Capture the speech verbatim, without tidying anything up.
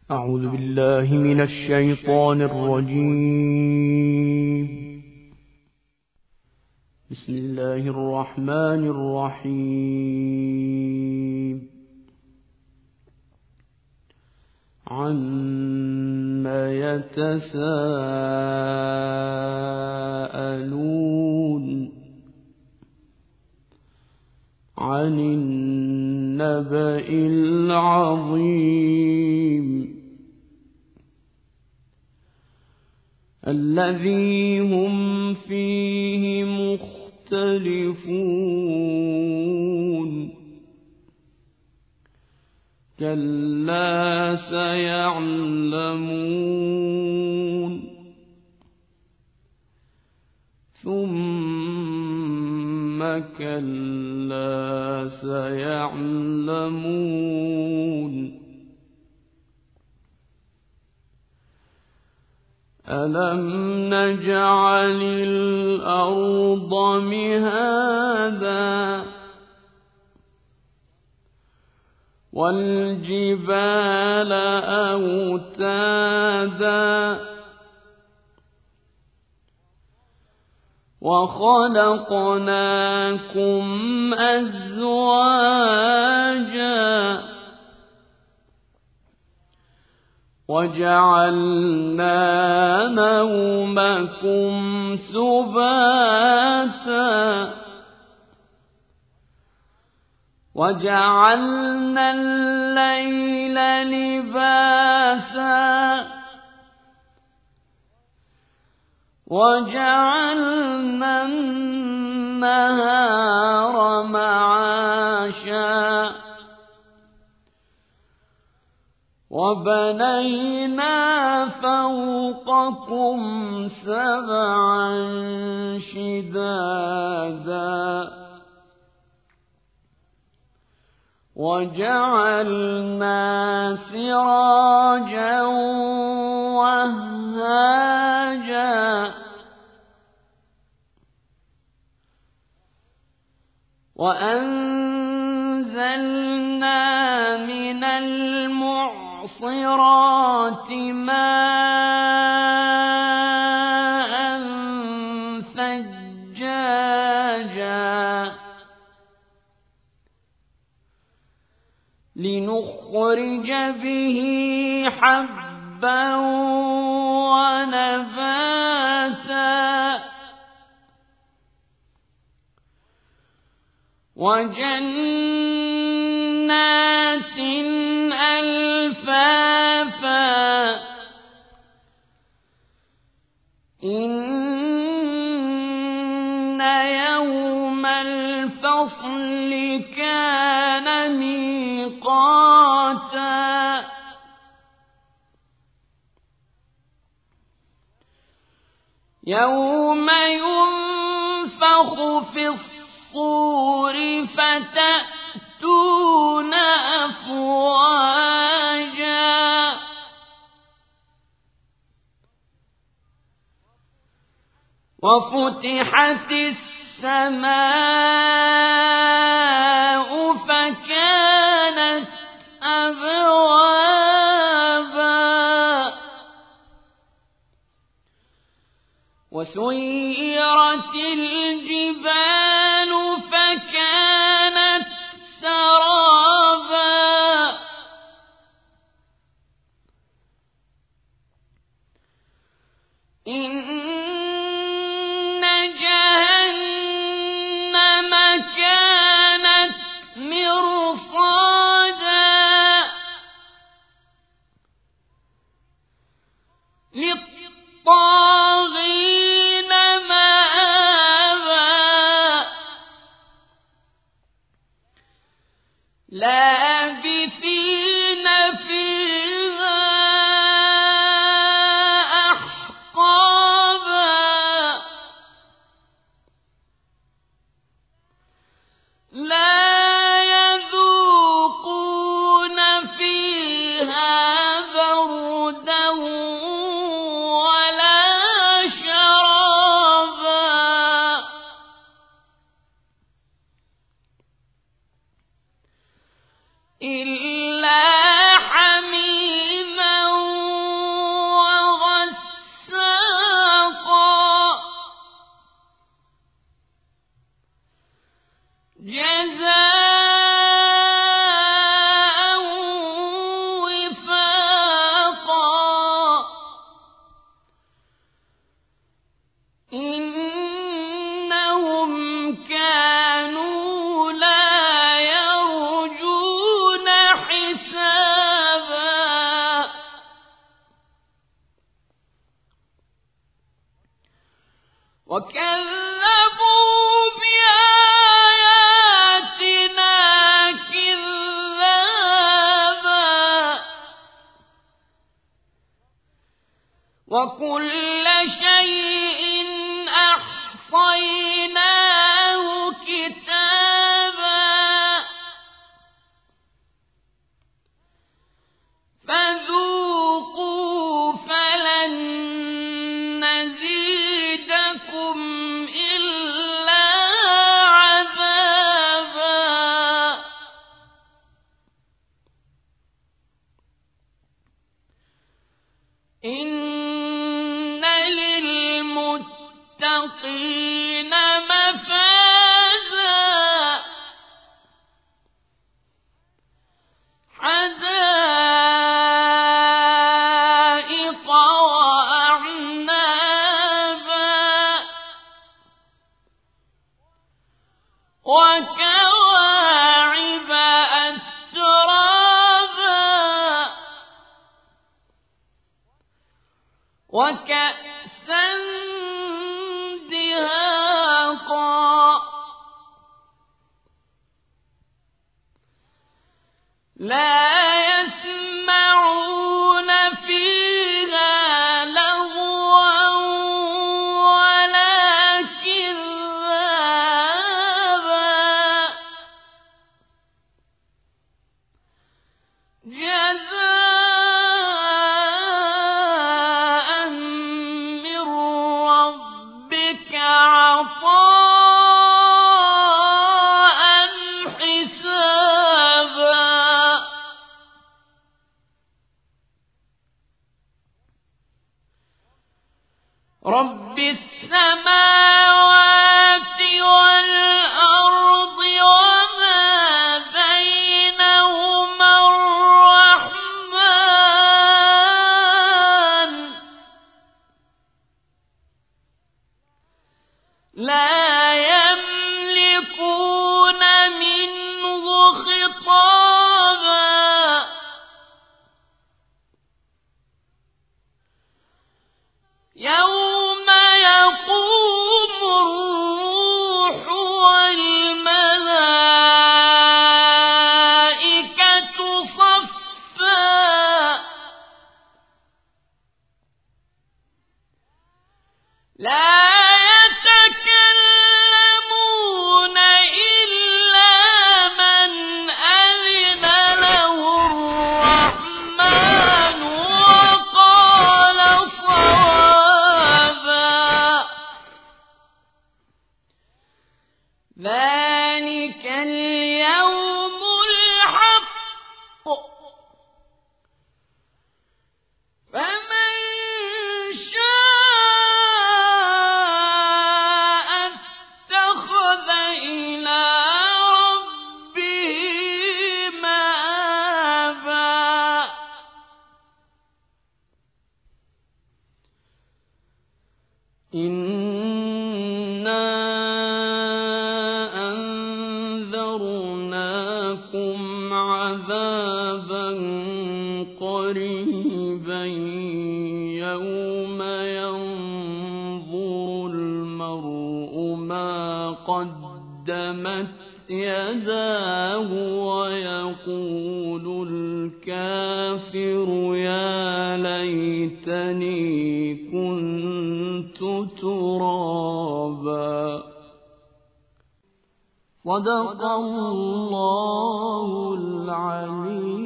أعوذ بالله من الشيطان الرجيم. بسم الله الرحمن الرحيم. عما يتساءلون عن النبأ العظيم الذي هم فيه مختلفون كلا سيعلمون ثم كلا سيعلمون ألم نجعل الأرض مهادا والجبال أوتادا وخلقناكم أزواجا وجعلنا نومكم سباتا وجعلنا الليل لباسا وجعلنا النهار معاشا وبنينا فوقكم سبعا شدادا وجعلنا سراجا وهاجا وأنزلنا من المعصرات ماء ثجاجا لنخرج به حبا ونباتا وجنات ألفافا إن يوم الفصل كان ميقاتا يوم ينفخ في الصور فتأتون أفواجا وفتحت السماء فكانت أبوابا وسيرت الجبال فكانت سرابا إن جهنم كانت مرصادا للطاغين مآبا لابثين فيها أحقابا لا يذوقون فيها بردا ولا وكذبوا بآياتنا كذابا وكل شيء أحصيناه كتابا فذوقوا فلن نزيدكم إلا عذابا إن للمتقين مفازا حدائق وأعنابا وكواعب أترابا وكأسا دهاقا لا يسمعون فيها لغوا ولا كذابا جزاء من ربك عطاء حسابا رب السماوات والأرض وما بينهما الرحمن لا يملكون منه خطابا يوم يقوم الروح والملائكة صفا لا يتكلمون إلا من أذن له الرحمن وقال صوابا ذلك اليوم الحق فمن شاء اتخذ إلى ربه مآبا إنا أنذرناكم عذابا قريبا يوم ينظر المرء ما قدمت يداه ويقول الكافر يا ليتني كنت ترابا صدق الله العليم